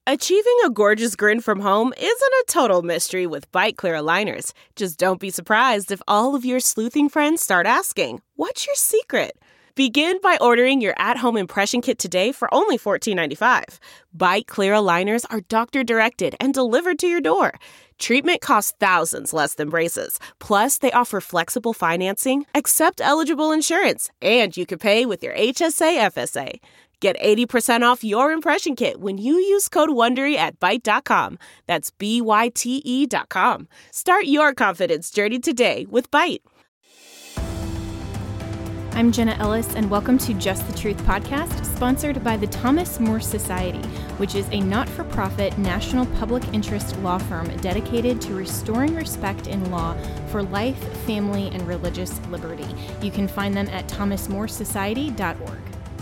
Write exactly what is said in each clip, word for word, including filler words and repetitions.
Achieving a gorgeous grin from home isn't a total mystery with Byte Clear aligners. Just don't be surprised if all of your sleuthing friends start asking, "What's your secret?" Begin by ordering your at-home impression kit today for only fourteen ninety-five. Byte Clear aligners are doctor-directed and delivered to your door. Treatment costs thousands less than braces. Plus, they offer flexible financing, accept eligible insurance, and you can pay with your H S A F S A. Get eighty percent off your impression kit when you use code WONDERY at byte dot com. That's B Y T E dot com. Start your confidence journey today with Byte. I'm Jenna Ellis, and welcome to Just the Truth podcast, sponsored by the Thomas More Society, which is a not-for-profit national public interest law firm dedicated to restoring respect in law for life, family, and religious liberty. You can find them at thomas more society dot org.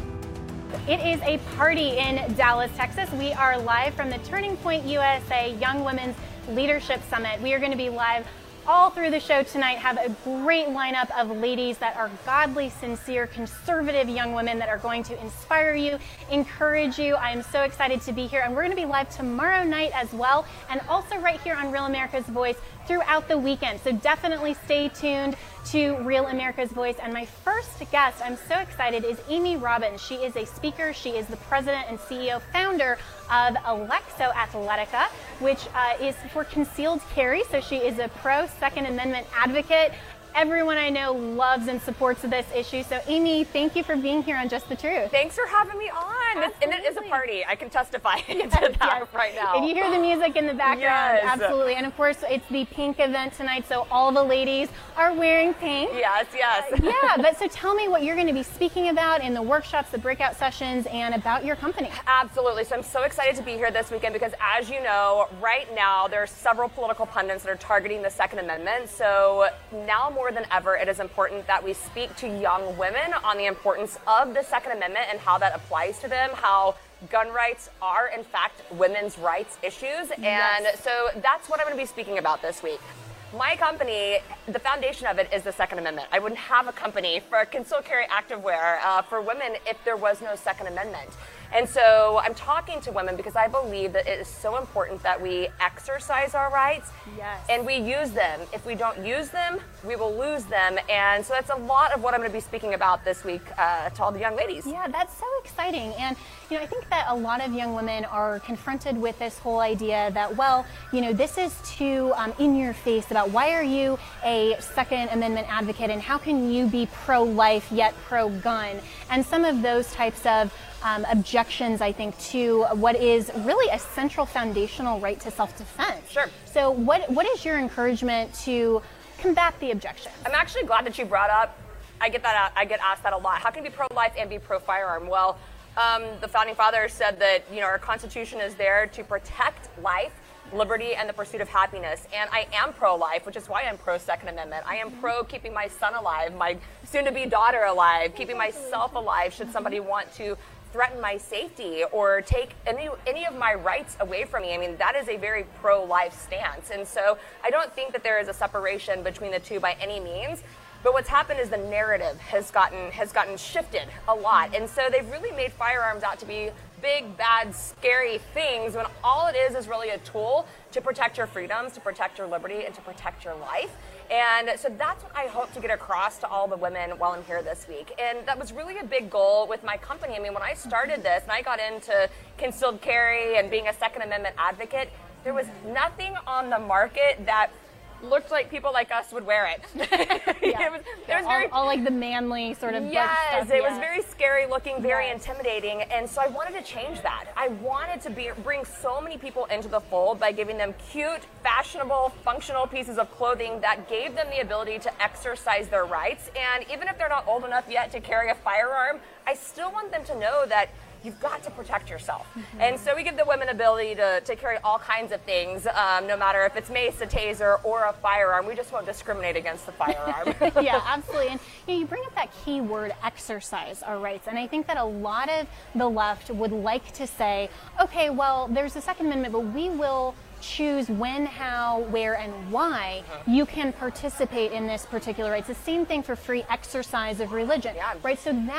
It is a party in Dallas, Texas. We are live from the Turning Point U S A Young Women's Leadership Summit. We are going to be live all through the show tonight, have a great lineup of ladies that are godly, sincere, conservative young women that are going to inspire you, encourage you. I am so excited to be here, and we're going to be live tomorrow night as well, and also right here on Real America's Voice throughout the weekend. So definitely stay tuned to Real America's Voice. And my first guest, I'm so excited, is Amy Robbins. She is a speaker. She is the president and C E O founder of Alexo Athletica, which uh, is for concealed carry. So she is a pro Second Amendment advocate. Everyone I know loves and supports this issue. So Amy, thank you for being here on Just the Truth. Thanks for having me on. It's, and it is a party. I can testify yes, to that yes. right now. If you hear the music in the background, yes. absolutely. And of course, it's the pink event tonight, so all the ladies are wearing pink. Yes, yes. Uh, yeah, but so tell me what you're going to be speaking about in the workshops, the breakout sessions, and about your company. Absolutely. So I'm so excited to be here this weekend because, as you know, right now there are several political pundits that are targeting the Second Amendment. So now more than ever, it is important that we speak to young women on the importance of the Second Amendment and how that applies to them, how gun rights are, in fact, women's rights issues. And yes. so that's what I'm going to be speaking about this week. My company, the foundation of it is the Second Amendment. I wouldn't have a company for concealed carry activewear uh, for women if there was no Second Amendment. And so I'm talking to women because I believe that it is so important that we exercise our rights yes. and we use them. If we don't use them, we will lose them. And so that's a lot of what I'm going to be speaking about this week uh, to all the young ladies. Yeah, that's so exciting. And, you know, I think that a lot of young women are confronted with this whole idea that, well, you know, this is too um, in your face about why are you a Second Amendment advocate and how can you be pro-life yet pro-gun? And some of those types of Um, objections, I think, to what is really a central foundational right to self-defense. Sure. So what what is your encouragement to combat the objections? I'm actually glad that you brought up, I get that I get asked that a lot. How can you be pro-life and be pro-firearm? Well, um, the founding fathers said that, you know, our Constitution is there to protect life, liberty, and the pursuit of happiness. And I am pro-life, which is why I'm pro-Second Amendment. I am pro keeping my son alive, my soon-to-be daughter alive, keeping myself alive should somebody want to threaten my safety or take any any of my rights away from me. I mean, that is a very pro-life stance. And so I don't think that there is a separation between the two by any means. But what's happened is the narrative has gotten has gotten shifted a lot. And so they've really made firearms out to be big, bad, scary things when all it is is really a tool to protect your freedoms, to protect your liberty, and to protect your life. And so that's what I hope to get across to all the women while I'm here this week. And that was really a big goal with my company. I mean, when I started this and I got into concealed carry and being a Second Amendment advocate, there was nothing on the market that looked like people like us would wear it. yeah. it was, yeah, was all, very, all like the manly sort of yes, stuff. it yeah. was very scary looking, very yes. intimidating, and so I wanted to change that. I wanted to be, bring so many people into the fold by giving them cute, fashionable, functional pieces of clothing that gave them the ability to exercise their rights. And even if they're not old enough yet to carry a firearm, I still want them to know that you've got to protect yourself. Mm-hmm. And so we give the women ability to, to carry all kinds of things, um, no matter if it's mace, a taser, or a firearm. We just won't discriminate against the firearm. yeah, absolutely. And you know, you bring up that key word, exercise our rights. And I think that a lot of the left would like to say, okay, well, there's the Second Amendment, but we will choose when, how, where, and why uh-huh. you can participate in this particular right. It's the same thing for free exercise of religion, yeah. right? So that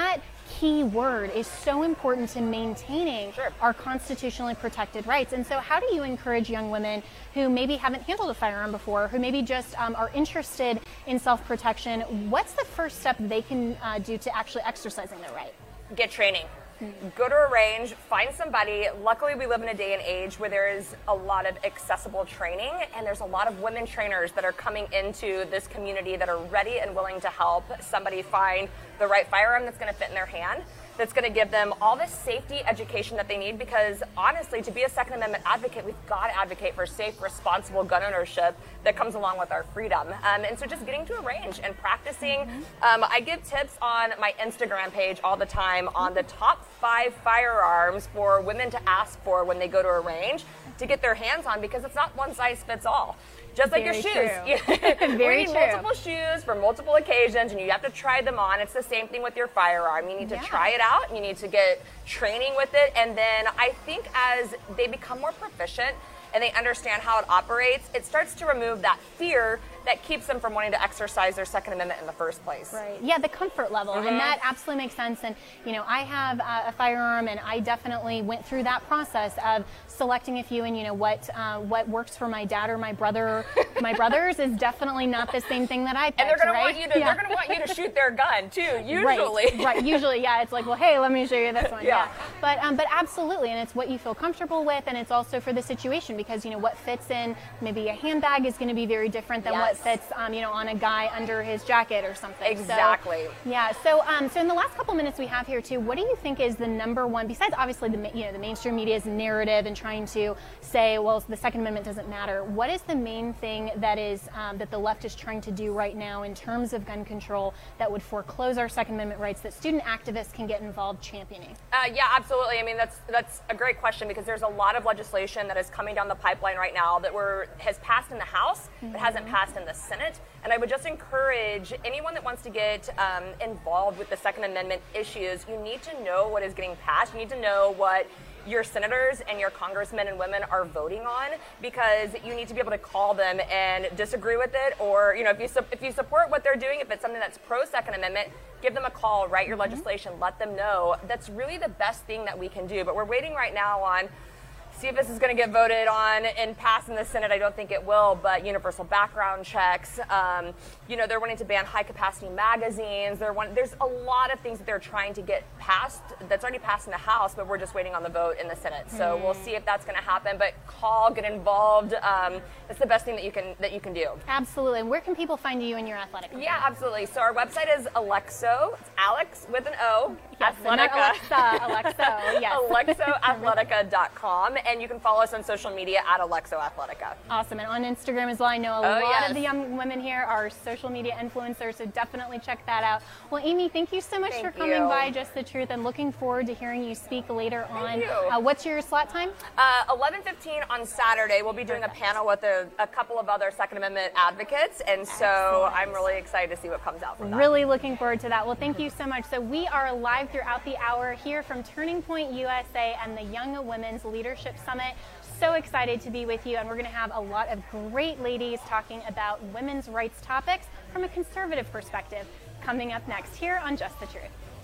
key word is so important to maintaining Sure. our constitutionally protected rights. And so how do you encourage young women who maybe haven't handled a firearm before, who maybe just um, are interested in self-protection? What's the first step they can uh, do to actually exercising their right? Get training. Go to a range, find somebody. Luckily, we live in a day and age where there is a lot of accessible training, and there's a lot of women trainers that are coming into this community that are ready and willing to help somebody find the right firearm that's going to fit in their hand, that's going to give them all the safety education that they need, because honestly, to be a Second Amendment advocate, we've got to advocate for safe, responsible gun ownership that comes along with our freedom. Um, and so just getting to a range and practicing. Mm-hmm. Um, I give tips on my Instagram page all the time on the top five firearms for women to ask for when they go to a range to get their hands on, because it's not one size fits all. Just like Very your shoes. True. Very we need true. multiple shoes for multiple occasions, and you have to try them on. It's the same thing with your firearm. You need to Yeah. try it out, and you need to get training with it. And then I think as they become more proficient and they understand how it operates, it starts to remove that fear that keeps them from wanting to exercise their Second Amendment in the first place. Right. Yeah, the comfort level, Mm-hmm. and that absolutely makes sense. And you know, I have uh, a firearm, and I definitely went through that process of selecting a few. And you know, what uh, what works for my dad or my brother, my brothers, is definitely not the same thing that I picked. And they're going right? to want you to. Yeah. They're going to want you to shoot their gun too. Usually. Right, right. Usually, yeah. It's like, well, hey, let me show you this one. Yeah. But um, but absolutely, and it's what you feel comfortable with, and it's also for the situation, because you know what fits in maybe a handbag is going to be very different than what Yes. fits um, you know on a guy under his jacket or something. Exactly. So, yeah. So um, so in the last couple minutes we have here too, what do you think is the number one, besides obviously the ma- you know the mainstream media's narrative and trying to say, well, the Second Amendment doesn't matter. What is the main thing that is um, that the left is trying to do right now in terms of gun control that would foreclose our Second Amendment rights that student activists can get involved championing? Uh, yeah, absolutely. I mean, that's that's a great question, because there's a lot of legislation that is coming down the pipeline right now that were has passed in the House Mm-hmm. but hasn't passed in the Senate. And I would just encourage anyone that wants to get um, involved with the Second Amendment issues, you need to know what is getting passed. You need to know what your senators and your congressmen and women are voting on, because you need to be able to call them and disagree with it, or you know, if you su- if you support what they're doing, if it's something that's pro Second Amendment, give them a call, write your Mm-hmm. legislation, let them know. That's really the best thing that we can do. But we're waiting right now on see if this is going to get voted on and pass in the Senate. I don't think it will, but universal background checks. Um, you know, they're wanting to ban high-capacity magazines. They're one, there's a lot of things that they're trying to get passed that's already passed in the House, but we're just waiting on the vote in the Senate. So Hmm. we'll see if that's going to happen. But call, get involved. Um, it's the best thing that you can that you can do. Absolutely. And where can people find you in your athletic career? Yeah, absolutely. So our website is Alexo. It's Alex with an O. Yes, and not Athletica. Alexa, Alexo, yes. Alexo Athletica dot com, and you can follow us on social media at Alexo Athletica. Awesome. And on Instagram as well. I know a Oh, lot yes. of the young women here are social media influencers, so definitely check that out. Well, Amy, thank you so much Thank for coming you. by Just the Truth, and looking forward to hearing you speak later on. you. Uh, what's your slot time? Uh, eleven fifteen on Saturday, we'll be doing a panel with a, a couple of other Second Amendment advocates, and so Excellent. I'm really excited to see what comes out from that. Really looking forward to that. Well, thank you so much. So we are live throughout the hour here from Turning Point U S A and the Young Women's Leadership Summit. So excited to be with you, and we're going to have a lot of great ladies talking about women's rights topics from a conservative perspective coming up next here on Just the Truth.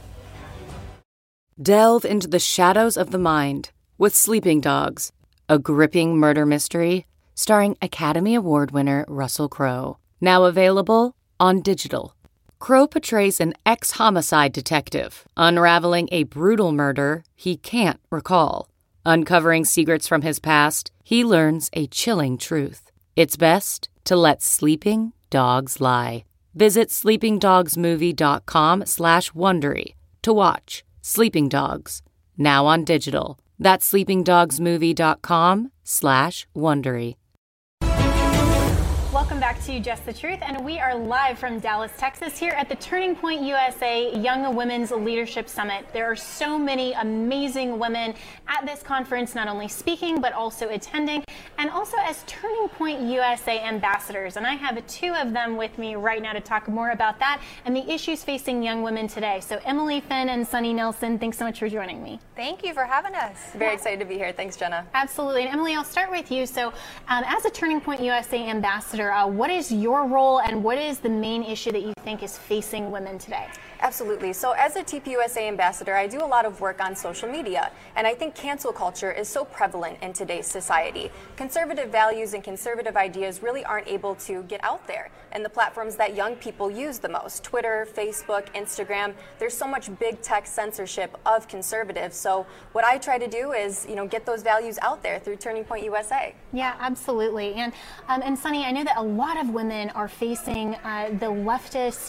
Delve into the shadows of the mind with Sleeping Dogs, a gripping murder mystery starring Academy Award winner Russell Crowe. Now available on digital. Crowe portrays an ex-homicide detective unraveling a brutal murder he can't recall. Uncovering secrets from his past, he learns a chilling truth. It's best to let sleeping dogs lie. Visit sleepingdogsmovie.com slash Wondery to watch Sleeping Dogs, now on digital. That's sleepingdogsmovie.com slash Wondery. Welcome back to Just the Truth, and we are live from Dallas, Texas, here at the Turning Point U S A Young Women's Leadership Summit. There are so many amazing women at this conference, not only speaking, but also attending, and also as Turning Point U S A ambassadors. And I have two of them with me right now to talk more about that and the issues facing young women today. So Emily Finn and Sunny Nelson, thanks so much for joining me. Thank you for having us. Very excited to be here. Thanks, Jenna. Absolutely. And Emily, I'll start with you. So um, as a Turning Point U S A ambassador, Uh, what is your role, and what is the main issue that you think is facing women today? Absolutely. So as a T P U S A ambassador, I do a lot of work on social media, and I think cancel culture is so prevalent in today's society. Conservative values and conservative ideas really aren't able to get out there, and the platforms that young people use the most, Twitter, Facebook, Instagram, there's so much big tech censorship of conservatives. So what I try to do is, you know, get those values out there through Turning Point U S A. Yeah, absolutely. And um, and Sunny, I know that a lot of women are facing uh, the leftist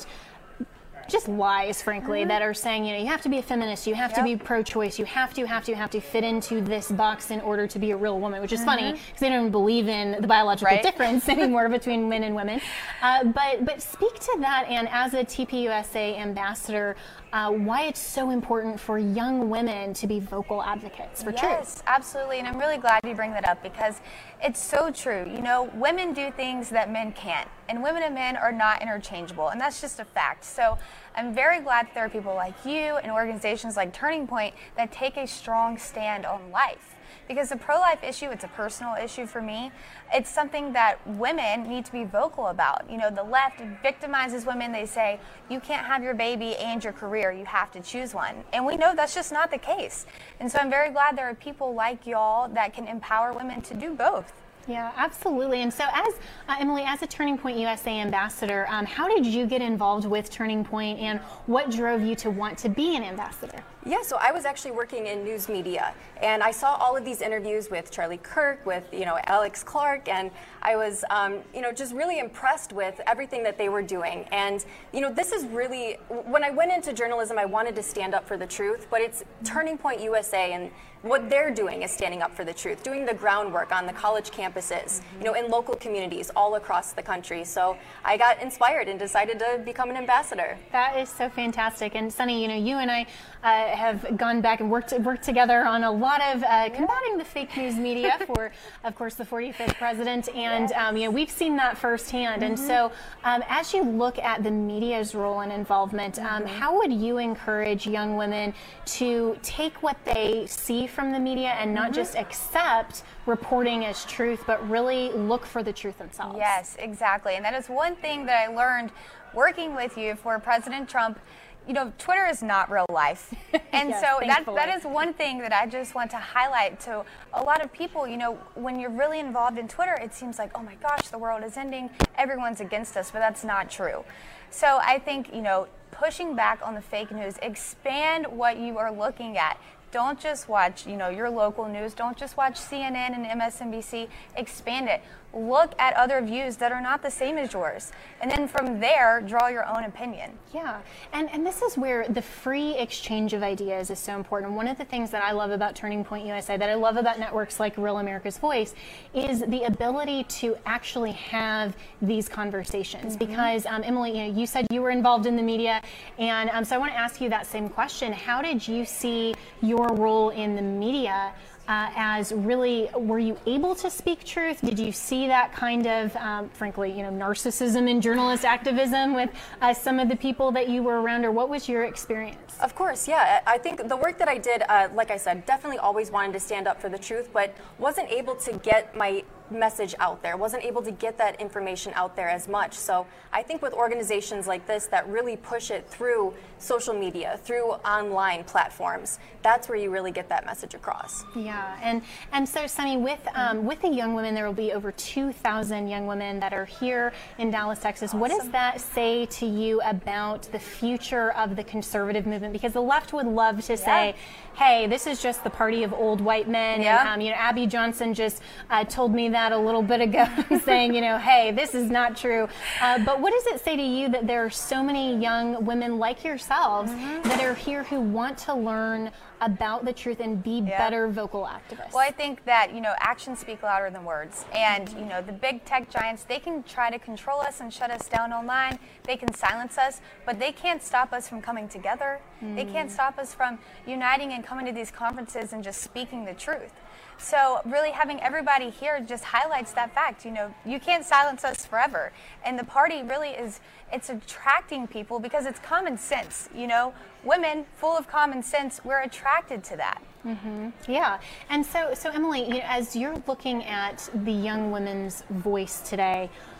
just lies, frankly, mm-hmm. that are saying, you know, you have to be a feminist, you have yep. to be pro-choice, you have to, have to, have to fit into this box in order to be a real woman, which is mm-hmm. funny because they don't even believe in the biological right? difference anymore between men and women. Uh, but but speak to that, and as a T P U S A ambassador, uh, why it's so important for young women to be vocal advocates for yes, truth. Yes, absolutely, and I'm really glad you bring that up because it's so true. You know, women do things that men can't, and women and men are not interchangeable, and that's just a fact. So I'm very glad that there are people like you and organizations like Turning Point that take a strong stand on life. Because the pro-life issue, it's a personal issue for me. It's something that women need to be vocal about. You know, the left victimizes women. They say, you can't have your baby and your career. You have to choose one. And we know that's just not the case. And so I'm very glad there are people like y'all that can empower women to do both. Yeah, absolutely. And so as, uh, Emily, as a Turning Point U S A ambassador, um, how did you get involved with Turning Point, and what drove you to want to be an ambassador? Yeah, so I was actually working in news media, and I saw all of these interviews with Charlie Kirk, with, you know, Alex Clark, and I was, um, you know, just really impressed with everything that they were doing. And, you know, this is really, when I went into journalism, I wanted to stand up for the truth, but it's Turning Point U S A, and what they're doing is standing up for the truth, doing the groundwork on the college campuses, you know, in local communities all across the country. So I got inspired and decided to become an ambassador. That is so fantastic. And Sunny, you know, you and I uh, have gone back and worked worked together on a lot of uh, combating the fake news media for, of course, the forty-fifth president. And, yes. um, you know, we've seen that firsthand. Mm-hmm. And so um, as you look at the media's role and involvement, um, mm-hmm. how would you encourage young women to take what they see from the media and not mm-hmm. just accept reporting as truth, but really look for the truth themselves? Yes, exactly. And that is one thing that I learned working with you for President Trump. You know, Twitter is not real life. And yes, so that, that is one thing that I just want to highlight to a lot of people. You know, when you're really involved in Twitter, it seems like, oh my gosh, the world is ending, everyone's against us, but that's not true. So I think, you know, pushing back on the fake news, expand what you are looking at. Don't just watch, you know, your local news. Don't just watch C N N and M S N B C. Expand it. Look at other views that are not the same as yours. And then from there, draw your own opinion. Yeah. And and this is where the free exchange of ideas is so important. One of the things that I love about Turning Point U S A, that I love about networks like Real America's Voice, is the ability to actually have these conversations. Mm-hmm. Because, um, Emily, you know, you said you were involved in the media. And um, so I want to ask you that same question. How did you see your role in the media Uh, as really, were you able to speak truth? Did you see that kind of, um, frankly, you know, narcissism in journalist activism with uh, some of the people that you were around, or what was your experience? Of course, yeah. I think the work that I did, uh, like I said, definitely always wanted to stand up for the truth, but wasn't able to get my message out there, wasn't able to get that information out there as much. So I think with organizations like this that really push it through social media, through online platforms, that's where you really get that message across. Yeah, and and so Sunny, with um, with the young women, there will be over two thousand young women that are here in Dallas, Texas. Awesome. What does that say to you about the future of the conservative movement? Because the left would love to say, yeah. hey, this is just the party of old white men. Yeah. And um, you know, Abby Johnson just uh, told me that a little bit ago, saying, you know, hey, this is not true. Uh, but what does it say to you that there are so many young women like yourselves mm-hmm. that are here who want to learn about the truth and be yeah. better vocal activists? Well, I think that, you know, actions speak louder than words. And, you know, the big tech giants, they can try to control us and shut us down online. They can silence us, but they can't stop us from coming together. Mm. They can't stop us from uniting and coming to these conferences and just speaking the truth. So really having everybody here just highlights that fact. You know, you can't silence us forever. And the party really is, it's attracting people because it's common sense. You know, women full of common sense, we're attracted to that. Mm-hmm. Yeah. And so, so Emily, you know, as you're looking at the young women's voice today,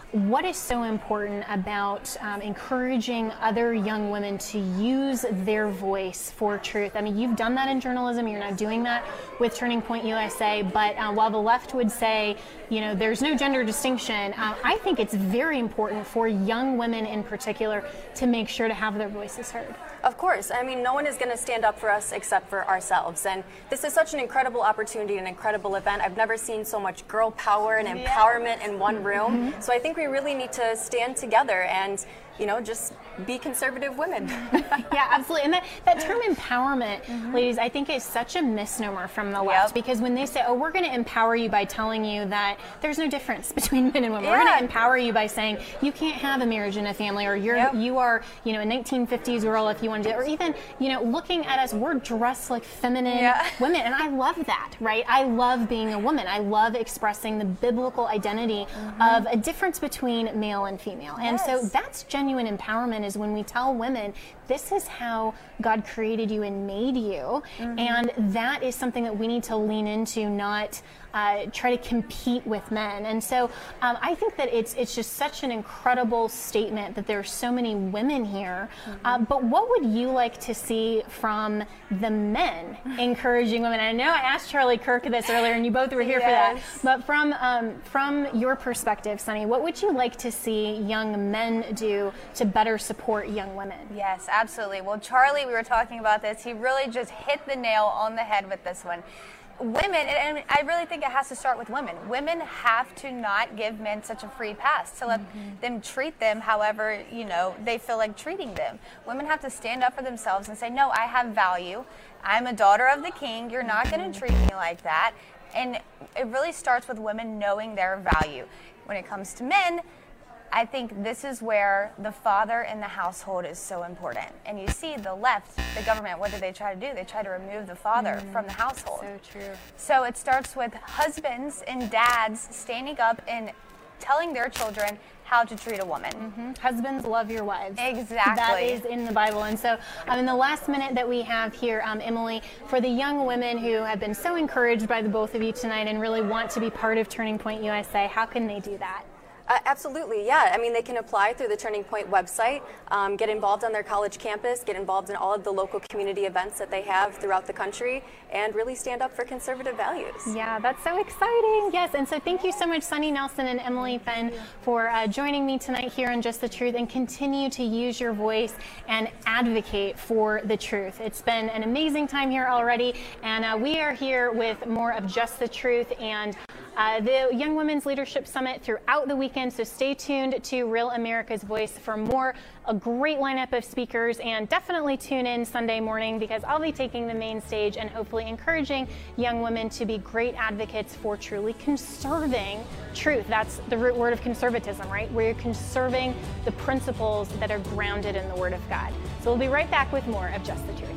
what is so important about um, encouraging other young women to use their voice for truth? I mean, you've done that in journalism, you're now doing that with Turning Point U S A, but uh, while the left would say, you know, there's no gender distinction, uh, I think it's very important for young women in particular to make sure to have their voices heard. Of course. I mean, no one is going to stand up for us except for ourselves. And this is such an incredible opportunity, an incredible event. I've never seen so much girl power and empowerment in one room. Mm-hmm. So I think we really need to stand together and, you know, just be conservative women. Yeah, absolutely. And that, that term empowerment, mm-hmm. ladies, I think is such a misnomer from the left, yep. because when they say, oh, we're going to empower you by telling you that there's no difference between men and women. Yeah. We're going to empower you by saying you can't have a marriage and a family, or you're, yep. you are, you know, a nineteen fifties girl if you want to do it, or even, you know, looking at us, we're dressed like feminine yeah. women. And I love that, right? I love being a woman. I love expressing the biblical identity mm-hmm. of a difference between male and female. Yes. And so that's genuine empowerment, is when we tell women, this is how God created you and made you. Mm-hmm. And that is something that we need to lean into, not uh, try to compete with men. And so um, I think that it's it's just such an incredible statement that there are so many women here. Mm-hmm. uh, but what would you like to see from the men encouraging women? I know I asked Charlie Kirk this earlier, and you both were here yes. for that. But from um, from your perspective, Sunny, what would you like to see young men do to better support young women? Yes, absolutely. Well, Charlie, we were talking about this. He really just hit the nail on the head with this one. Women, and I really think it has to start with women. Women have to not give men such a free pass, to let mm-hmm. them treat them however, you know, they feel like treating them. Women have to stand up for themselves and say, no, I have value. I'm a daughter of the king. You're not mm-hmm. going to treat me like that. And it really starts with women knowing their value. When it comes to men, I think this is where the father in the household is so important. And you see the left, the government, what do they try to do? They try to remove the father mm, from the household. So true. So it starts with husbands and dads standing up and telling their children how to treat a woman. Mm-hmm. Husbands, love your wives. Exactly. That is in the Bible. And so um, in the last minute that we have here, um, Emily, for the young women who have been so encouraged by the both of you tonight and really want to be part of Turning Point U S A, how can they do that? Uh, absolutely, yeah. I mean, they can apply through the Turning Point website, um, get involved on their college campus, get involved in all of the local community events that they have throughout the country, and really stand up for conservative values. Yeah, that's so exciting. Yes, and so thank you so much, Sunny Nelson and Emily Fenn, for uh, joining me tonight here on Just the Truth, and continue to use your voice and advocate for the truth. It's been an amazing time here already, and uh, we are here with more of Just the Truth and Uh, the Young Women's Leadership Summit throughout the weekend, so stay tuned to Real America's Voice for more, a great lineup of speakers, and definitely tune in Sunday morning, because I'll be taking the main stage and hopefully encouraging young women to be great advocates for truly conserving truth. That's the root word of conservatism, right? Where you're conserving the principles that are grounded in the Word of God. So we'll be right back with more of Just the Truth.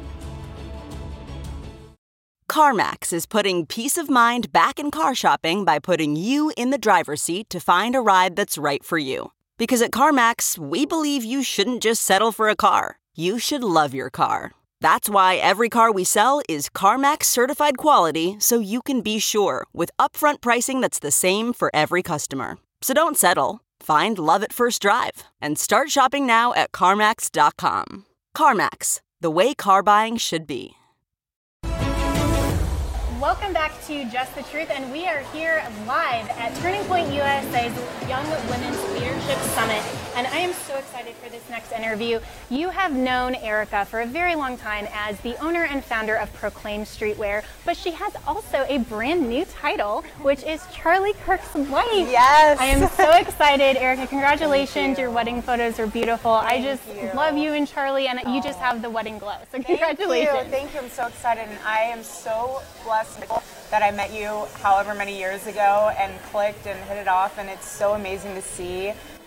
CarMax is putting peace of mind back in car shopping by putting you in the driver's seat to find a ride that's right for you. Because at CarMax, we believe you shouldn't just settle for a car. You should love your car. That's why every car we sell is CarMax certified quality, so you can be sure with upfront pricing that's the same for every customer. So don't settle. Find love at first drive and start shopping now at CarMax dot com. CarMax, the way car buying should be. Welcome back to Just the Truth, and we are here live at Turning Point U S A's Young Women's Leadership Summit, and I am so excited for this next interview. You have known Erica for a very long time as the owner and founder of Proclaim Streetwear, but she has also a brand new title, which is Charlie Kirk's wife. Yes. I am so excited. Erica, congratulations. You. Your wedding photos are beautiful. Thank I just you. love you and Charlie, and oh. you just have the wedding glow, so congratulations. Thank you. Thank you. I'm so excited, and I am so blessed that I met you however many years ago and clicked and hit it off, and it's so amazing to see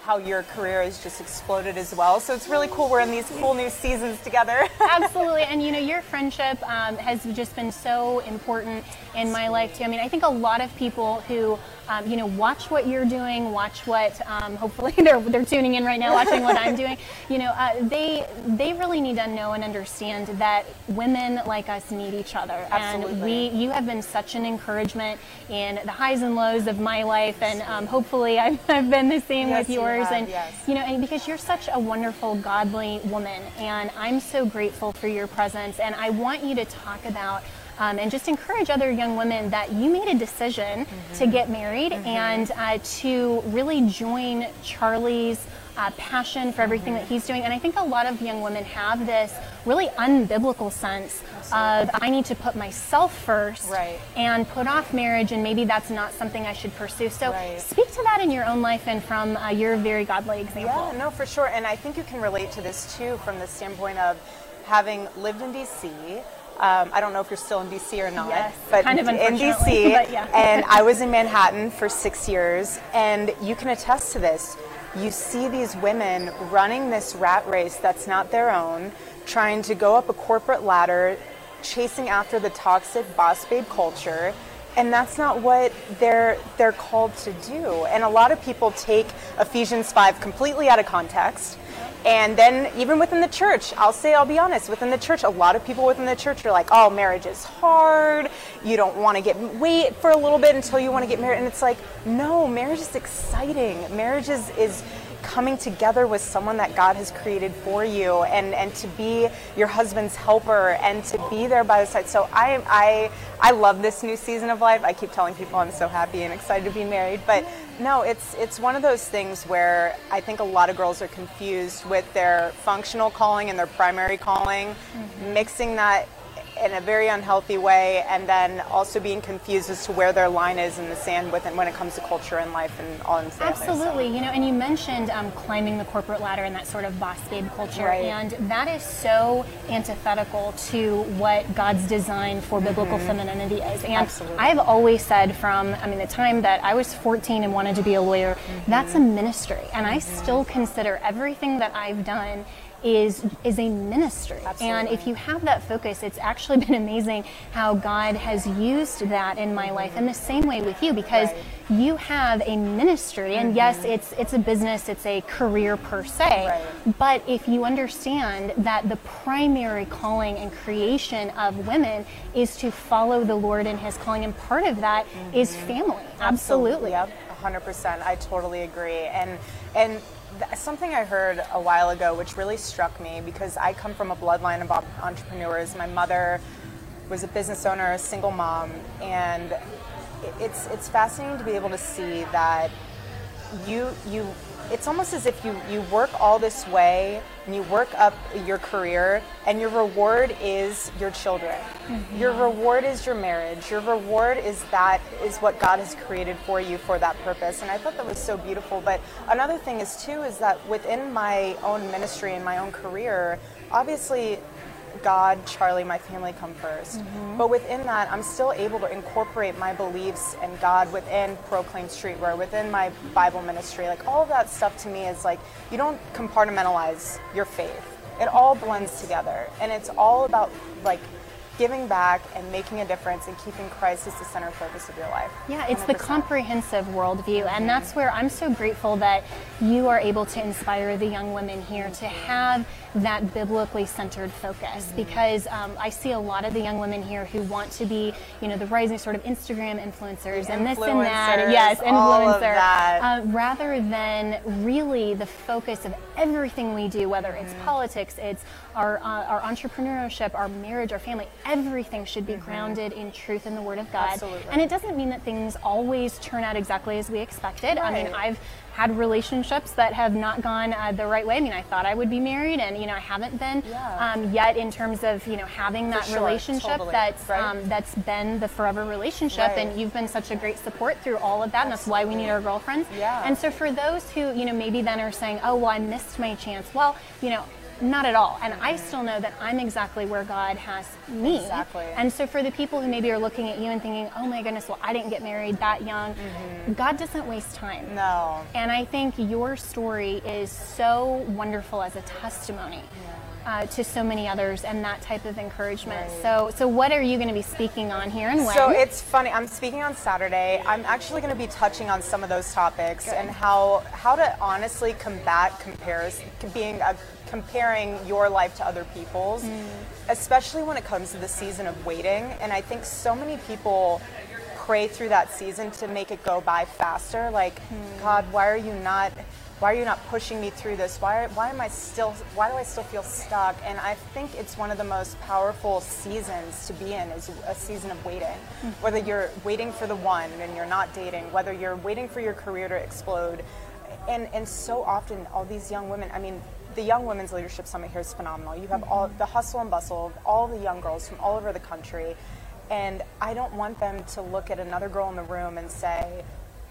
how your career has just exploded as well. So it's really cool. We're in these cool new seasons together. Absolutely. And, you know, your friendship um, has just been so important in my life, too. I mean, I think a lot of people who, um, you know, watch what you're doing, watch what, um, hopefully they're, they're tuning in right now, watching what I'm doing, you know, uh, they they really need to know and understand that women like us need each other. Absolutely. And we, you have been such an encouragement in the highs and lows of my life, and um, hopefully I've, I've been the same Yes, with yours. you have, and, yes. you know, and because you're such a wonderful, godly woman, and I'm so grateful for your presence, and I want you to talk about Um, and just encourage other young women that you made a decision mm-hmm. to get married mm-hmm. and uh, to really join Charlie's uh, passion for everything mm-hmm. that he's doing. And I think a lot of young women have this really unbiblical sense Absolutely. Of I need to put myself first right. and put off marriage, and maybe that's not something I should pursue. So right. speak to that in your own life and from uh, your very godly example. Yeah, no, for sure. And I think you can relate to this too from the standpoint of having lived in D C. Um, I don't know if you're still in D C or not, yes, but kind of in D C, but yeah. and I was in Manhattan for six years, and you can attest to this. You see these women running this rat race that's not their own, trying to go up a corporate ladder, chasing after the toxic boss babe culture, and that's not what they're they're called to do. And a lot of people take Ephesians five completely out of context. And then even within the church, I'll say, I'll be honest, within the church, a lot of people within the church are like, oh, marriage is hard. You don't want to get, wait for a little bit until you want to get married. And it's like, no, marriage is exciting. Marriage is, is coming together with someone that God has created for you, and, and to be your husband's helper and to be there by the side. So I, I, I love this new season of life. I keep telling people I'm so happy and excited to be married, but no, it's it's one of those things where I think a lot of girls are confused with their functional calling and their primary calling, mm-hmm. mixing that in a very unhealthy way, and then also being confused as to where their line is in the sand with it when it comes to culture and life and all in the Absolutely. So. You know, and you mentioned um, climbing the corporate ladder and that sort of boss babe culture, right. and that is so antithetical to what God's design for mm-hmm. biblical femininity is. And Absolutely. I've always said from, I mean, the time that I was fourteen and wanted to be a lawyer, mm-hmm. that's a ministry, and I mm-hmm. still consider everything that I've done is is a ministry. Absolutely. And if you have that focus, it's actually been amazing how God has used that in my life, in the same way with you, because right. you have a ministry, and mm-hmm. yes, it's it's a business, it's a career per se, right. but if you understand that the primary calling and creation of women is to follow the Lord in his calling, and part of that mm-hmm. is family. Absolutely. Yep, one hundred percent. I totally agree. And and something I heard a while ago, which really struck me, because I come from a bloodline of entrepreneurs. My mother was a business owner, a single mom, and it's it's fascinating to be able to see that you you. It's almost as if you, you work all this way and you work up your career, and your reward is your children. Mm-hmm. Your reward is your marriage. Your reward is that is what God has created for you for that purpose. And I thought that was so beautiful. But another thing is too is that within my own ministry and my own career, obviously God, Charlie, my family come first. Mm-hmm. But within that, I'm still able to incorporate my beliefs and God within Proclaim Streetwear, within my Bible ministry. Like, all of that stuff to me is like, you don't compartmentalize your faith. It all blends together. And it's all about like giving back and making a difference and keeping Christ as the center focus of your life. Yeah, it's one hundred percent the comprehensive worldview, and that's where I'm so grateful that you are able to inspire the young women here to have that biblically centered focus, mm-hmm. because um, I see a lot of the young women here who want to be, you know, the rising sort of Instagram influencers and this and that, yes, influencer, all of that. Uh, rather than really the focus of everything we do, whether it's mm-hmm. politics, it's our uh, our entrepreneurship, our marriage, our family. Everything should be mm-hmm. grounded in truth and the Word of God. Absolutely. And it doesn't mean that things always turn out exactly as we expected. Right. I mean, I've had relationships that have not gone uh, the right way. I mean, I thought I would be married, and you know, I haven't been yeah. um, yet. In terms of you know having that sure, relationship totally. that's right. um, that's been the forever relationship, right. and you've been such a great support through all of that, and that's why we need our girlfriends. Yeah. And so for those who you know maybe then are saying, oh well, I missed my chance. Well, you know. not at all. And I still know that I'm exactly where God has me. Exactly. And so for the people who maybe are looking at you and thinking, oh my goodness, well, I didn't get married that young. Mm-hmm. God doesn't waste time. No. And I think your story is so wonderful as a testimony. Yeah. Uh, to so many others and that type of encouragement. Right. So so what are you going to be speaking on here and when? So it's funny, I'm speaking on Saturday. I'm actually going to be touching on some of those topics. Good. And how how to honestly combat comparison, being a, comparing your life to other people's, mm. especially when it comes to the season of waiting. And I think so many people pray through that season to make it go by faster. Like, mm. God, why are you not... Why are you not pushing me through this? Why, why am I still, why do I still feel stuck? And I think it's one of the most powerful seasons to be in, is a season of waiting. Mm-hmm. Whether you're waiting for the one and you're not dating, whether you're waiting for your career to explode. And, and so often all these young women, I mean, the Young Women's Leadership Summit here is phenomenal. You have mm-hmm. all the hustle and bustle of all the young girls from all over the country. And I don't want them to look at another girl in the room and say,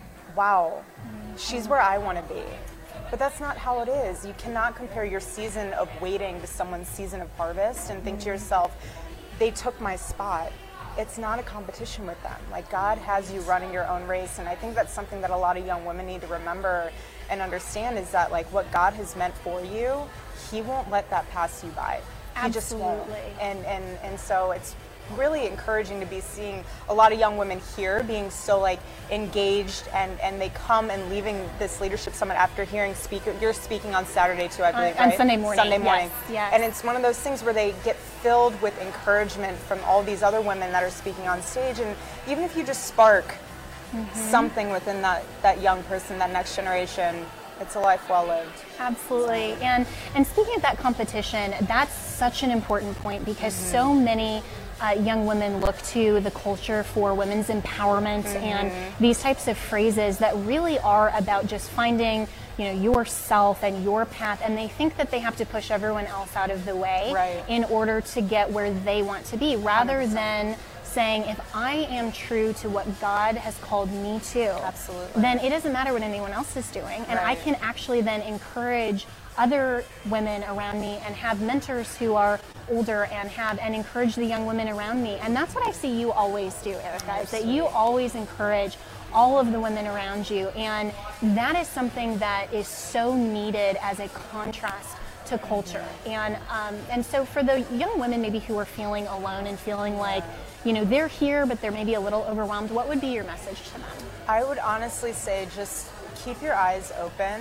wow, mm-hmm. she's where I want to be. But that's not how it is. You cannot compare your season of waiting to someone's season of harvest and think to yourself, they took my spot. It's not a competition with them. Like, God has you running your own race, and I think that's something that a lot of young women need to remember and understand, is that, like, what God has meant for you, He won't let that pass you by. He Absolutely. just won't. And, and, and so it's really encouraging to be seeing a lot of young women here being so like engaged, and, and they come and leaving this leadership summit after hearing speaker. You're speaking on Saturday too, I believe, on right? Sunday morning. Sunday morning. Yes, yes. And it's one of those things where they get filled with encouragement from all these other women that are speaking on stage. And even if you just spark mm-hmm. something within that, that young person, that next generation, it's a life well lived. Absolutely. And and speaking of that competition, that's such an important point, because mm-hmm. so many Uh, young women look to the culture for women's empowerment mm-hmm. and these types of phrases that really are about just finding, you know, yourself and your path, and they think that they have to push everyone else out of the way right. in order to get where they want to be, rather one hundred percent. Than saying, if I am true to what God has called me to, Absolutely. Then it doesn't matter what anyone else is doing, and right. I can actually then encourage other women around me and have mentors who are older and have and encourage the young women around me. And that's what I see you always do, Erica, is that you always encourage all of the women around you, and that is something that is so needed as a contrast to culture. And um, and so for the young women maybe who are feeling alone and feeling like, you know, they're here but they're maybe a little overwhelmed, what would be your message to them? I would honestly say just keep your eyes open.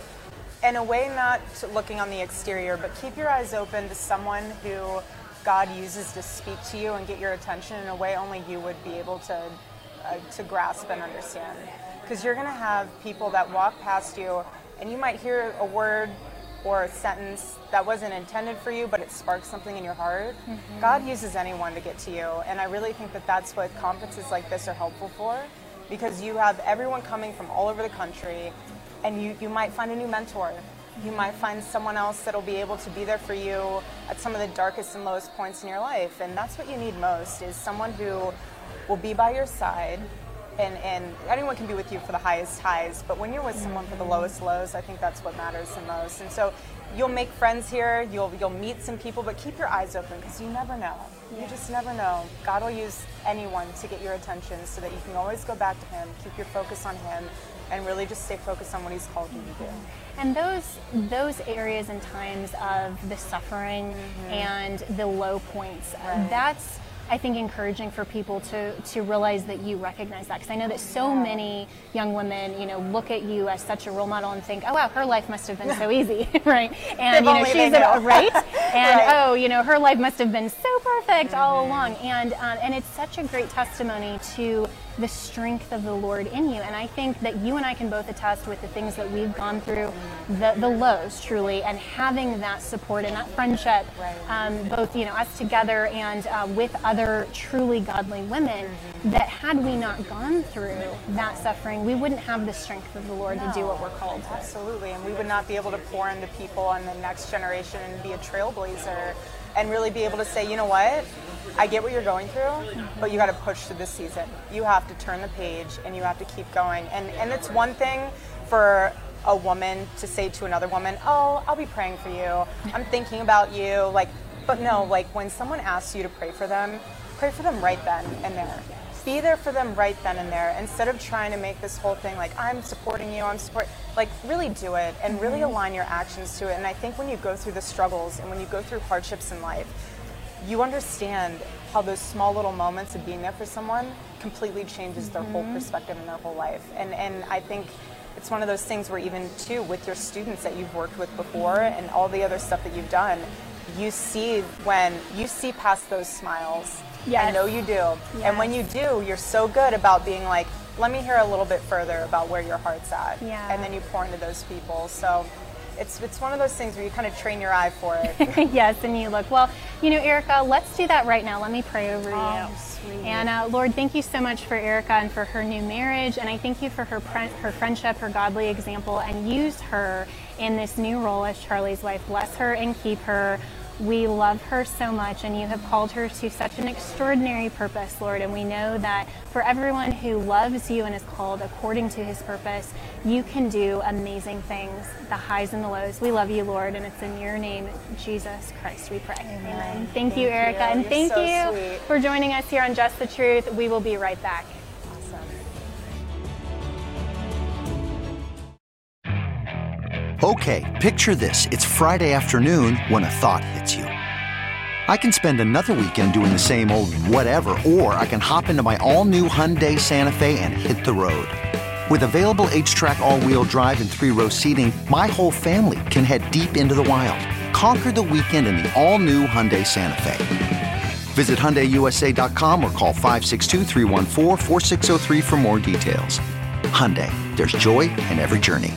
In a way, not looking on the exterior, but keep your eyes open to someone who God uses to speak to you and get your attention in a way only you would be able to uh, to grasp and understand. Because you're going to have people that walk past you, and you might hear a word or a sentence that wasn't intended for you, but it sparks something in your heart. Mm-hmm. God uses anyone to get to you, and I really think that that's what conferences like this are helpful for, because you have everyone coming from all over the country. And you, you might find a new mentor. You might find someone else that'll be able to be there for you at some of the darkest and lowest points in your life. And that's what you need most, is someone who will be by your side. And, and anyone can be with you for the highest highs, but when you're with someone for the lowest lows, I think that's what matters the most. And so you'll make friends here, you'll you'll meet some people, but keep your eyes open, because you never know. You just never know. God will use anyone to get your attention, so that you can always go back to Him, keep your focus on Him, and really just stay focused on what He's called you to do. And those those areas and times of the suffering mm-hmm. and the low points, right. that's, I think, encouraging for people to, to realize that you recognize that. Because I know that so yeah. many young women, you know, look at you as such a role model and think, oh wow, her life must have been so easy, right? And you know, she's a, right, and right. oh, you know, her life must have been so perfect mm-hmm. all along. And um, and it's such a great testimony to the strength of the Lord in you. And I think that you and I can both attest with the things that we've gone through, the, the lows truly, and having that support and that friendship, right. um, both, you know, us together and uh, with other truly godly women, mm-hmm. that had we not gone through that suffering, we wouldn't have the strength of the Lord no. to do what we're called to. Absolutely, and we would not be able to pour into people in the next generation and be a trailblazer and really be able to say, you know what? I get what you're going through, mm-hmm. but you got to push through this season. You have to turn the page and you have to keep going. And and it's one thing for a woman to say to another woman, oh, I'll be praying for you. I'm thinking about you. Like, but no, like when someone asks you to pray for them, pray for them right then and there. Be there for them right then and there, instead of trying to make this whole thing like, I'm supporting you, I'm support. Like, really do it and really Mm-hmm. align your actions to it. And I think when you go through the struggles and when you go through hardships in life, you understand how those small little moments of being there for someone completely changes their whole perspective and their whole life. And and I think it's one of those things where even too with your students that you've worked with before and all the other stuff that you've done, you see when you see past those smiles. Yes. I know you do. And when you do, you're so good about being like, let me hear a little bit further about where your heart's at. Yeah. And then you pour into those people. So it's it's one of those things where you kind of train your eye for it. Yes, and you look. Well, you know, Erica, let's do that right now. Let me pray over Oh, you. sweet. And uh, Lord, thank you so much for Erica and for her new marriage. And I thank you for her pre- her friendship, her godly example, and use her in this new role as Charlie's wife. Bless her and keep her. We love her so much, and you have called her to such an extraordinary purpose, Lord. And we know that for everyone who loves you and is called according to his purpose, you can do amazing things, the highs and the lows. We love you, Lord, and it's in your name, Jesus Christ, we pray. Amen. Amen. Thank, Thank you, Erica. you. And You're thank so you sweet. for joining us here on Just the Truth. We will be right back. Okay, picture this. It's Friday afternoon when a thought hits you. I can spend another weekend doing the same old whatever, or I can hop into my all-new Hyundai Santa Fe and hit the road. With available H-Track all-wheel drive and three-row seating, my whole family can head deep into the wild. Conquer the weekend in the all-new Hyundai Santa Fe. Visit Hyundai U S A dot com or call five six two, three one four, four six zero three for more details. Hyundai, there's joy in every journey.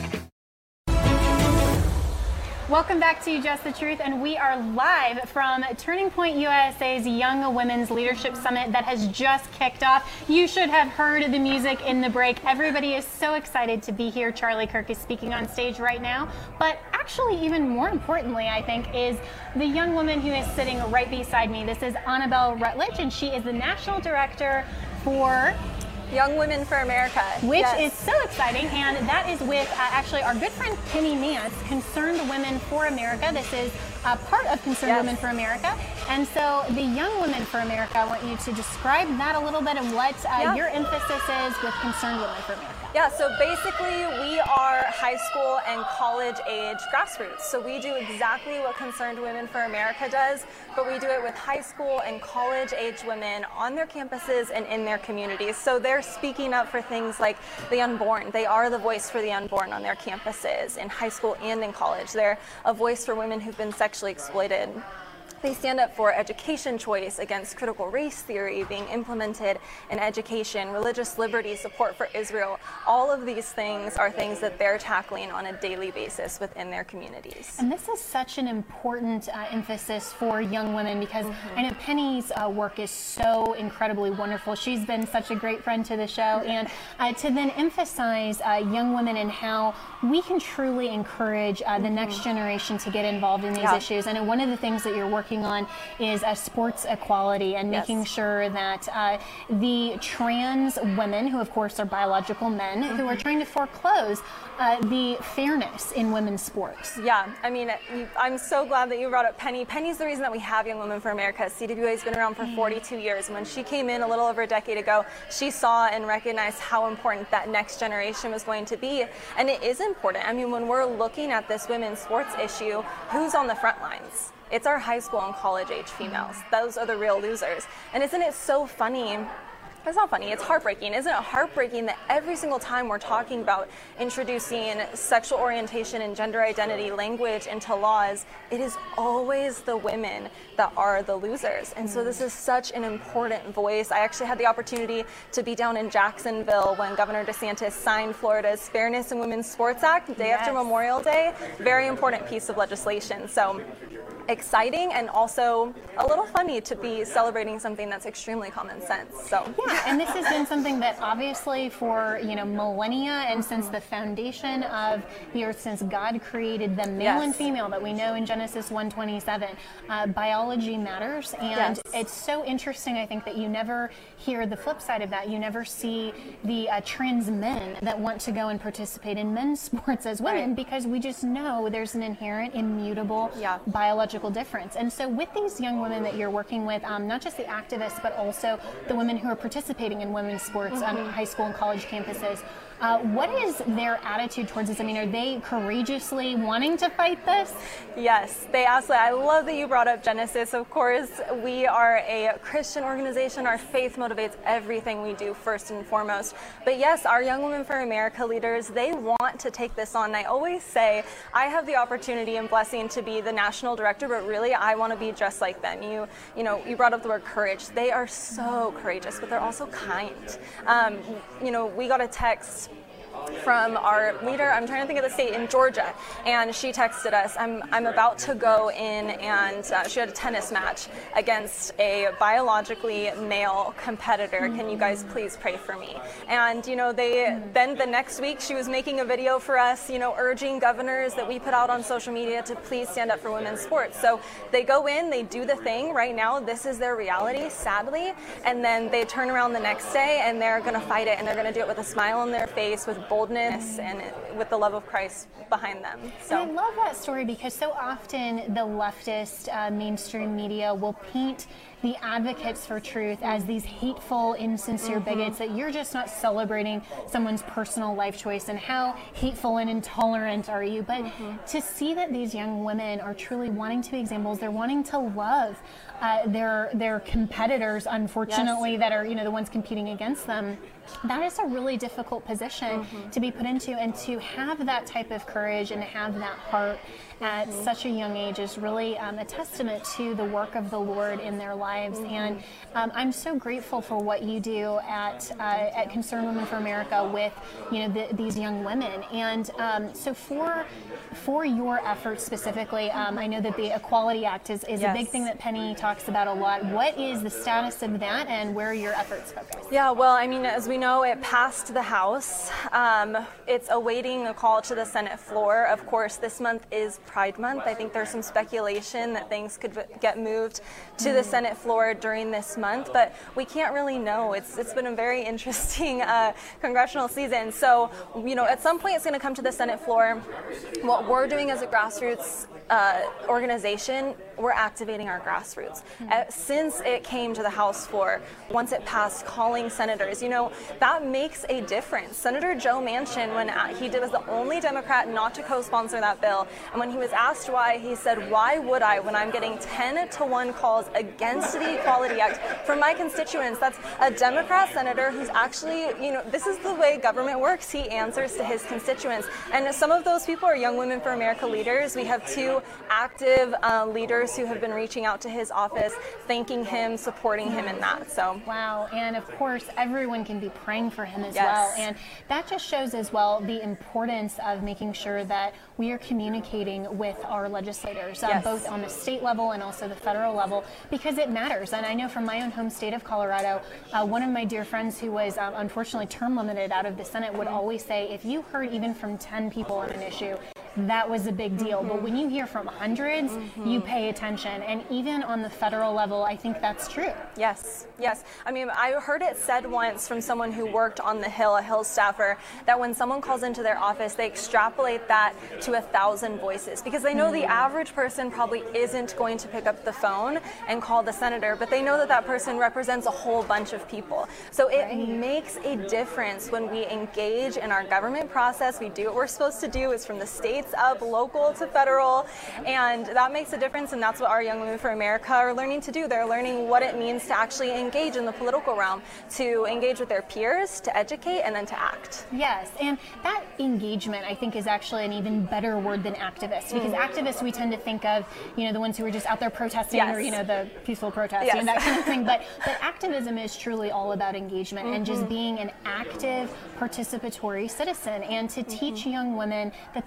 Welcome back to Just the Truth, and we are live from Turning Point U S A's Young Women's Leadership Summit that has just kicked off. You should have heard the music in the break. Everybody is so excited to be here. Charlie Kirk is speaking on stage right now, but actually even more importantly, I think, is the young woman who is sitting right beside me. This is Annabelle Rutledge, and she is the National Director for Young Women for America. Which Yes. is so exciting, and that is with uh, actually our good friend Penny Nance, Concerned Women for America. This is uh, part of Concerned Yes. Women for America. And so the Young Women for America, I want you to describe that a little bit and what uh, Yeah. your emphasis is with Concerned Women for America. Yeah, so basically we are high school and college age grassroots. So we do exactly what Concerned Women for America does, but we do it with high school and college age women on their campuses and in their communities. So they're speaking up for things like the unborn. They are the voice for the unborn on their campuses in high school and in college. They're a voice for women who've been sexually exploited. They stand up for education choice against critical race theory being implemented in education, religious liberty, support for Israel. All of these things are things that they're tackling on a daily basis within their communities. And this is such an important uh, emphasis for young women because Mm-hmm. I know Penny's uh, work is so incredibly wonderful. She's been such a great friend to the show. And uh, to then emphasize uh, young women and how we can truly encourage uh, the next generation to get involved in these Yeah. issues. And one of the things that you're working on is uh, sports equality and Yes. making sure that uh, the trans women, who of course are biological men, who are trying to foreclose uh, the fairness in women's sports. Yeah, I mean, you, I'm so glad that you brought up Penny. Penny's the reason that we have Young Women for America. C W A has been around for forty-two years. When she came in a little over a decade ago, she saw and recognized how important that next generation was going to be. And it is important. I mean, when we're looking at this women's sports issue, who's on the front lines? It's our high school and college age females. Those are the real losers. And isn't it so funny? It's not funny, it's heartbreaking. Isn't it heartbreaking that every single time we're talking about introducing sexual orientation and gender identity language into laws, it is always the women that are the losers. And so this is such an important voice. I actually had the opportunity to be down in Jacksonville when Governor DeSantis signed Florida's Fairness in Women's Sports Act, the day after Yes. Memorial Day. Very important piece of legislation. So exciting and also a little funny to be celebrating something that's extremely common sense. So yeah, and this has been something that obviously for, you know, millennia and since the foundation of the earth, since God created them male yes. and female, that we know in Genesis one twenty-seven, uh, biology matters. And yes. it's so interesting, I think, that you never hear the flip side of that. You never see the uh, trans men that want to go and participate in men's sports as women, right. because we just know there's an inherent, immutable yeah. biological difference. And so with these young women that you're working with, um, not just the activists, but also the women who are participating in women's sports mm-hmm. on high school and college campuses, Uh, what is their attitude towards this? I mean, are they courageously wanting to fight this? Yes, they absolutely. I love that you brought up Genesis. Of course, we are a Christian organization. Our faith motivates everything we do first and foremost. But yes, our Young Women for America leaders, they want to take this on. I always say I have the opportunity and blessing to be the national director, but really I want to be just like them. You, you know, you brought up the word courage. They are so courageous, but they're also kind. Um, you know, we got a text from our leader, I'm trying to think of the state, in Georgia, and she texted us, I'm I'm about to go in, and uh, she had a tennis match against a biologically male competitor. Mm-hmm. Can you guys please pray for me? And, you know, they mm-hmm. then the next week she was making a video for us, you know, urging governors that we put out on social media to please stand up for women's sports. So they go in, they do the thing. Right now, this is their reality, sadly, and then they turn around the next day and they're going to fight it, and they're going to do it with a smile on their face, with boldness and with the love of Christ behind them. So and I love that story because so often the leftist uh, mainstream media will paint the advocates for truth as these hateful, insincere mm-hmm. bigots, that you're just not celebrating someone's personal life choice and how hateful and intolerant are you. But mm-hmm. to see that these young women are truly wanting to be examples, they're wanting to love uh, their their competitors, unfortunately, yes. that are, you know, the ones competing against them. That is a really difficult position mm-hmm. to be put into, and to have that type of courage and have that heart at mm-hmm. such a young age is really um, a testament to the work of the Lord in their lives. Mm-hmm. And um, I'm so grateful for what you do at uh, at Concerned Women for America with, you know, the, these young women. And um, so for for your efforts specifically, um, I know that the Equality Act is, is yes. a big thing that Penny talks about a lot. What is the status of that, and where are your efforts focused? Yeah, well, I mean, as we know, it passed the House. Um, it's awaiting a call to the Senate floor. Of course, this month is Pride Month. I think there's some speculation that things could get moved to the Senate floor during this month, but we can't really know. It's it's been a very interesting uh, congressional season. So, you know, at some point it's going to come to the Senate floor. What we're doing as a grassroots uh, organization, we're activating our grassroots. Mm-hmm. Uh, since it came to the House floor, once it passed, calling senators, you know, that makes a difference. Senator Joe Manchin, when he did, was the only Democrat not to co-sponsor that bill, and when he was asked why, he said, why would I when I'm getting ten to one calls against the Equality Act from my constituents? That's a Democrat senator who's actually, you know, this is the way government works. He answers to his constituents. And some of those people are Young Women for America leaders. We have two active uh, leaders who have been reaching out to his office, thanking him, supporting him in that. So wow. And of course, everyone can be praying for him as yes. well. And that just shows as well the importance of making sure that we are communicating with our legislators, uh, yes. both on the state level and also the federal level, because it matters. And I know from my own home state of Colorado, uh, one of my dear friends who was um, unfortunately term limited out of the Senate would always say, if you heard even from ten people on an issue, that was a big deal. Mm-hmm. But when you hear from hundreds, mm-hmm. you pay attention. And even on the federal level, I think that's true. Yes, yes. I mean, I heard it said once from someone who worked on the Hill, a Hill staffer, that when someone calls into their office, they extrapolate that to a thousand voices, because they know mm-hmm. the average person probably isn't going to pick up the phone and call the senator, but they know that that person represents a whole bunch of people. So it right. makes a difference when we engage in our government process. We do what we're supposed to do, is from the states up, local to federal, and that makes a difference, and that's what our Young Women for America are learning to do. They're learning what it means to actually engage in the political realm, to engage with their peers, to educate, and then to act. Yes, and that engagement, I think, is actually an even better word than activist, because mm. activists, we tend to think of, you know, the ones who are just out there protesting yes. or, you know, the peaceful protest, yes. and that kind of thing, but, but activism is truly all about engagement mm-hmm. and just being an active, participatory citizen, and to mm-hmm. teach young women that their voice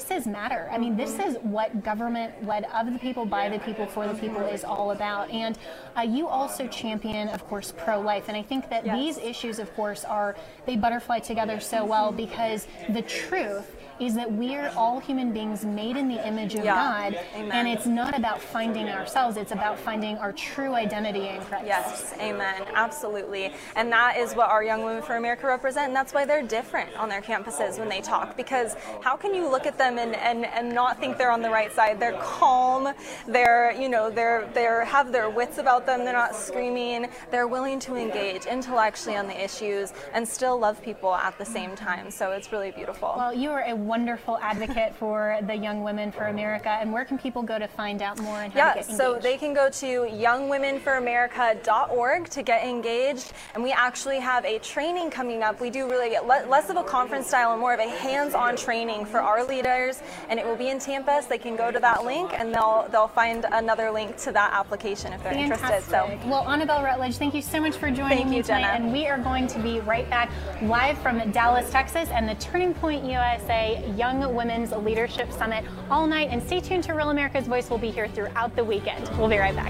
voices matter. I mean, this is what government led of the people, by the people, for the people is all about. And uh, you also champion, of course, pro-life. And I think that yes. these issues, of course, are, they butterfly together so well because the truth is that we're all human beings made in the image of yeah. God. Amen. And it's not about finding ourselves, it's about finding our true identity in Christ. Yes, amen, absolutely. And that is what our Young Women for America represent, and that's why they're different on their campuses when they talk, because how can you look at them and, and, and not think they're on the right side? They're calm, they're, you know, they're, they're have their wits about them, they're not screaming, they're willing to engage intellectually on the issues and still love people at the same time, so it's really beautiful. Well, you are a wonderful advocate for the Young Women for America, and where can people go to find out more and how yeah, to get engaged? So they can go to young women for america dot org to get engaged, and we actually have a training coming up. We do really get le- less of a conference style and more of a hands-on training for our leaders, and it will be in Tampa, so they can go to that link and they'll they'll find another link to that application if they're Fantastic. interested. So, well, Annabelle Rutledge, thank you so much for joining thank me you, tonight, Jenna. And we are going to be right back live from Dallas, Texas, and the Turning Point U S A Young Women's Leadership Summit all night. And stay tuned to Real America's Voice. Will be here throughout the weekend. We'll be right back.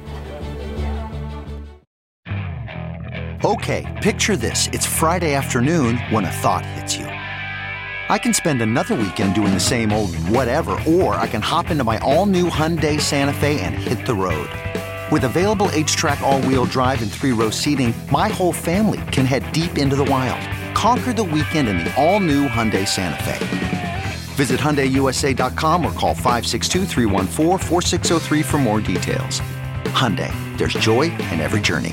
Okay, picture this. It's Friday afternoon when a thought hits you. I can spend another weekend doing the same old whatever, or I can hop into my all-new Hyundai Santa Fe and hit the road. With available H-Track all-wheel drive and three-row seating, my whole family can head deep into the wild. Conquer the weekend in the all-new Hyundai Santa Fe. Visit Hyundai U S A dot com or call five six two, three one four, four six zero three for more details. Hyundai, there's joy in every journey.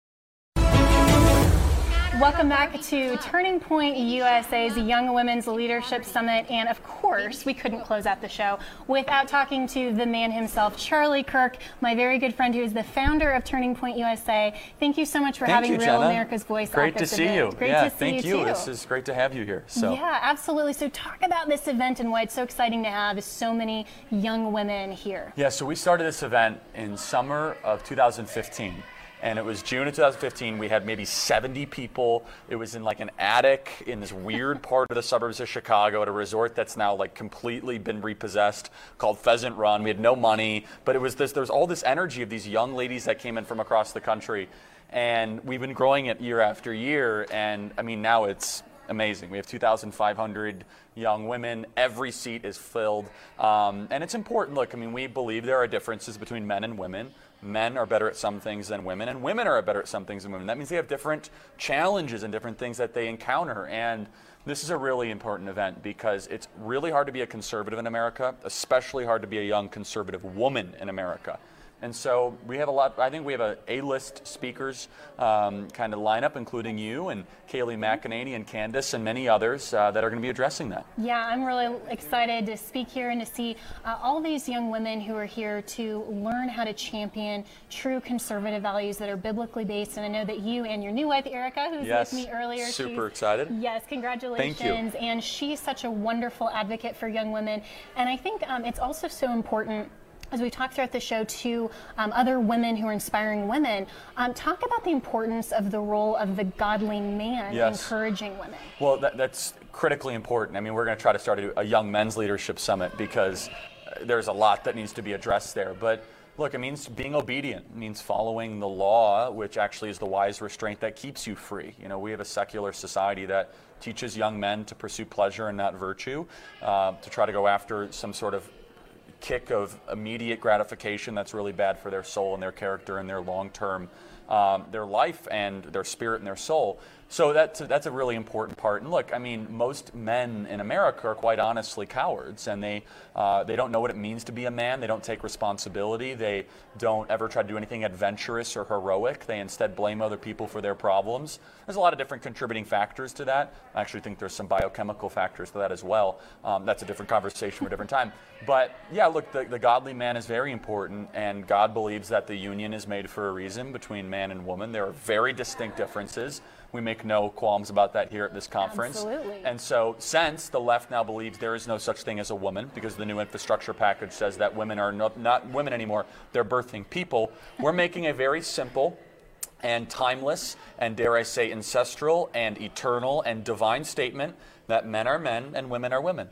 Welcome back to Turning Point U S A's Young Women's Leadership Summit. And of course, we couldn't close out the show without talking to the man himself, Charlie Kirk, my very good friend who is the founder of Turning Point U S A. Thank you so much for thank having you, Real Jenna. America's Voice Great at this to see event. you. Great yeah, to see thank you, you. too. This is great to have you here. So. Yeah, absolutely. So talk about this event and why it's so exciting to have so many young women here. Yeah, so we started this event in summer of two thousand fifteen. And it was June of two thousand fifteen. We had maybe seventy people. It was in like an attic in this weird part of the suburbs of Chicago at a resort that's now like completely been repossessed called Pheasant Run. We had no money, but it was this, there was all this energy of these young ladies that came in from across the country. And we've been growing it year after year. And I mean, now it's amazing. We have two thousand five hundred young women. Every seat is filled. Um, and it's important. Look, I mean, we believe there are differences between men and women. Men are better at some things than women, and women are better at some things than women. That means they have different challenges and different things that they encounter. And this is a really important event because it's really hard to be a conservative in America, especially hard to be a young conservative woman in America. And so we have a lot, I think we have a A-list speakers um, kind of lineup, including you and Kayleigh McEnany and Candace and many others uh, that are going to be addressing that. Yeah, I'm really excited to speak here and to see uh, all these young women who are here to learn how to champion true conservative values that are biblically based. And I know that you and your new wife, Erica, who's yes, with me earlier. Super excited. Yes, congratulations. Thank you. And she's such a wonderful advocate for young women. And I think um, it's also so important, as we talk throughout the show, to um, other women who are inspiring women, um, talk about the importance of the role of the godly man yes. encouraging women. Well, that, that's critically important. I mean, we're going to try to start a, a young men's leadership summit because there's a lot that needs to be addressed there. But look, it means being obedient. It means following the law, which actually is the wise restraint that keeps you free. You know, we have a secular society that teaches young men to pursue pleasure and not virtue, uh, to try to go after some sort of kick of immediate gratification that's really bad for their soul and their character and their long-term, um, their life and their spirit and their soul. So that's a, that's a really important part. And look, I mean, most men in America are quite honestly cowards, and they uh, they don't know what it means to be a man. They don't take responsibility. They don't ever try to do anything adventurous or heroic. They instead blame other people for their problems. There's a lot of different contributing factors to that. I actually think there's some biochemical factors to that as well. Um, that's a different conversation for a different time. But yeah, look, the, the godly man is very important, and God believes that the union is made for a reason between man and woman. There are very distinct differences. We make no qualms about that here at this conference. Absolutely. And so since the left now believes there is no such thing as a woman, because the new infrastructure package says that women are not, not women anymore, they're birthing people, we're making a very simple and timeless and, dare I say, ancestral and eternal and divine statement that men are men and women are women.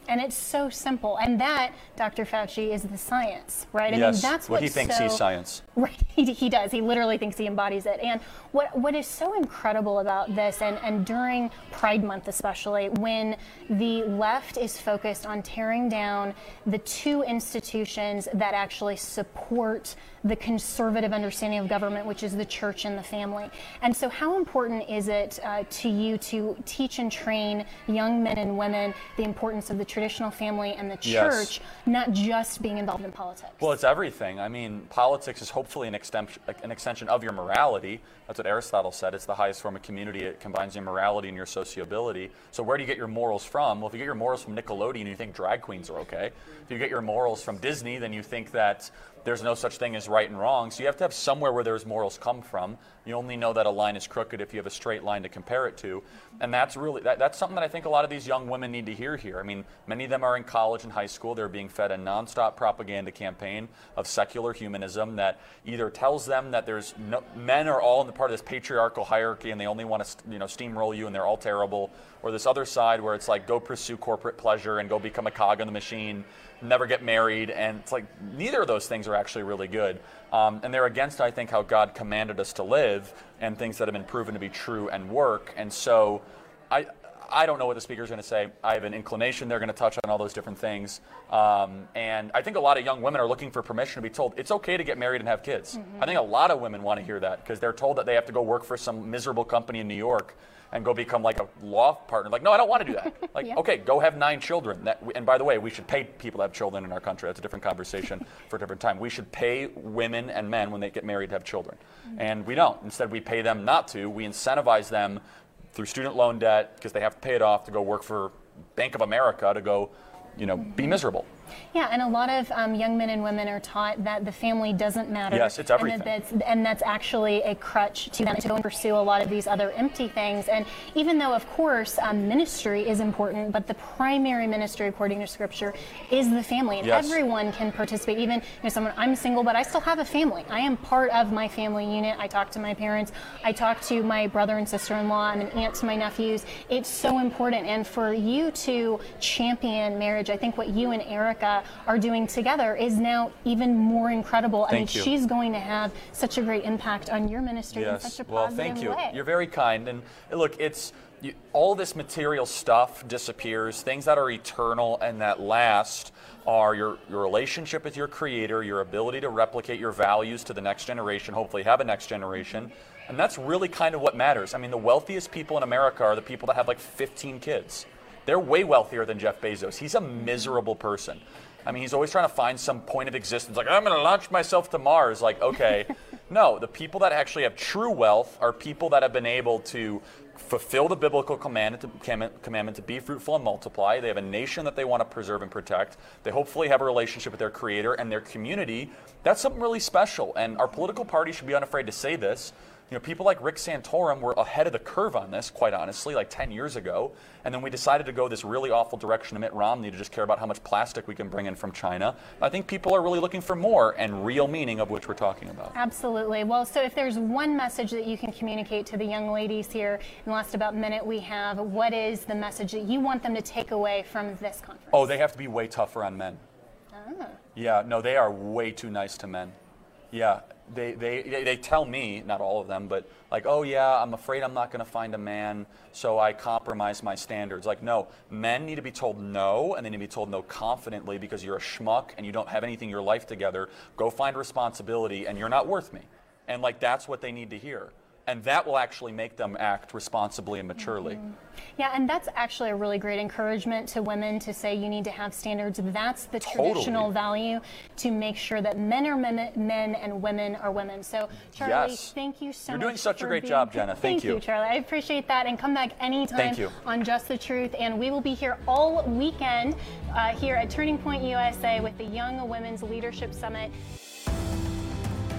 And it's so simple. And that, Doctor Fauci, is the science, right? I yes. mean, that's well, what he thinks so, he's science. Right, he, he does. He literally thinks he embodies it. And what what is so incredible about this, and, and during Pride Month especially, when the left is focused on tearing down the two institutions that actually support the conservative understanding of government, which is the church and the family. And so how important is it uh, to you to teach and train young men and women the importance of the traditional family and the church, yes. not just being involved in politics? Well, it's everything. I mean, politics is hopefully an extension, an extension of your morality. That's what Aristotle said. It's the highest form of community. It combines your morality and your sociability. So where do you get your morals from? Well, if you get your morals from Nickelodeon, you think drag queens are okay. If you get your morals from Disney, then you think that there's no such thing as right and wrong. So you have to have somewhere where those morals come from. You only know that a line is crooked if you have a straight line to compare it to. And that's really, that, that's something that I think a lot of these young women need to hear here. I mean, many of them are in college and high school. They're being fed a nonstop propaganda campaign of secular humanism that either tells them that there's no, men are all in the part of this patriarchal hierarchy and they only want to, you know, steamroll you and they're all terrible, or this other side where it's like go pursue corporate pleasure and go become a cog in the machine, never get married, and it's like neither of those things are actually really good. Um, and they're against, I think, how God commanded us to live and things that have been proven to be true and work. And so I I don't know what the speaker's going to say. I have an inclination they're going to touch on all those different things. Um, and I think a lot of young women are looking for permission to be told it's okay to get married and have kids. Mm-hmm. I think a lot of women want to hear that because they're told that they have to go work for some miserable company in New York and go become like a law partner. Like, no, I don't want to do that. Like, yeah. okay, go have nine children. That, and by the way, we should pay people to have children in our country. That's a different conversation for a different time. We should pay women and men when they get married to have children. Mm-hmm. And we don't. Instead, we pay them not to. We incentivize them through student loan debt because they have to pay it off to go work for Bank of America to go, you know, mm-hmm. be miserable. Yeah, and a lot of um, young men and women are taught that the family doesn't matter. Yes, it's everything. And, that that's, and that's actually a crutch to them to go and pursue a lot of these other empty things. And even though, of course, um, ministry is important, but the primary ministry, according to Scripture, is the family. And yes. everyone can participate. Even, you know, someone, I'm single, but I still have a family. I am part of my family unit. I talk to my parents. I talk to my brother and sister-in-law. I'm an aunt to my nephews. It's so important. And for you to champion marriage, I think what you and Erica are doing together is now even more incredible. I Thank mean, you. she's going to have such a great impact on your ministry yes. in such a well, positive thank you. way. You're very kind. And look, it's you, all this material stuff disappears. Things that are eternal and that last are your, your relationship with your Creator, your ability to replicate your values to the next generation, hopefully have a next generation. And that's really kind of what matters. I mean, the wealthiest people in America are the people that have like fifteen kids. They're way wealthier than Jeff Bezos. He's a miserable person. I mean, he's always trying to find some point of existence, like, I'm going to launch myself to Mars. Like, okay. No, the people that actually have true wealth are people that have been able to fulfill the biblical commandment to, commandment to be fruitful and multiply. They have a nation that they want to preserve and protect. They hopefully have a relationship with their Creator and their community. That's something really special. And our political party should be unafraid to say this. You know, people like Rick Santorum were ahead of the curve on this, quite honestly, like ten years ago. And then we decided to go this really awful direction to Mitt Romney to just care about how much plastic we can bring in from China. I think people are really looking for more and real meaning of which we're talking about. Absolutely. Well, so if there's one message that you can communicate to the young ladies here in the last about minute we have, what is the message that you want them to take away from this conference? Oh, they have to be way tougher on men. Ah. Yeah, no, they are way too nice to men. Yeah. They, they they tell me, not all of them, but like, oh yeah, I'm afraid I'm not going to find a man, so I compromise my standards. Like, no, men need to be told no, and they need to be told no confidently because you're a schmuck and you don't have anything in your life together. Go find responsibility, and you're not worth me. And like, that's what they need to hear. And that will actually make them act responsibly and maturely. Mm-hmm. Yeah, and that's actually a really great encouragement to women to say you need to have standards. That's the Totally. traditional value to make sure that men are men, men and women are women. So, Charlie, Yes. thank you so You're much. doing such a for great being- job, Jenna. Thank you. you, Charlie. I appreciate that. And come back anytime Thank you. on Just the Truth. And we will be here all weekend uh, here at Turning Point U S A with the Young Women's Leadership Summit.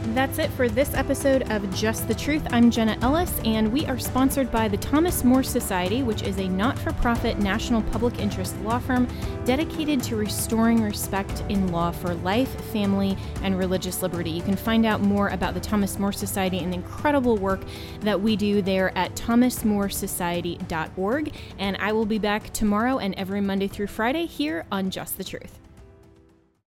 That's it for this episode of Just the Truth. I'm Jenna Ellis, and we are sponsored by the Thomas More Society, which is a not-for-profit national public interest law firm dedicated to restoring respect in law for life, family, and religious liberty. You can find out more about the Thomas More Society and the incredible work that we do there at thomas more society dot org. And I will be back tomorrow and every Monday through Friday here on Just the Truth.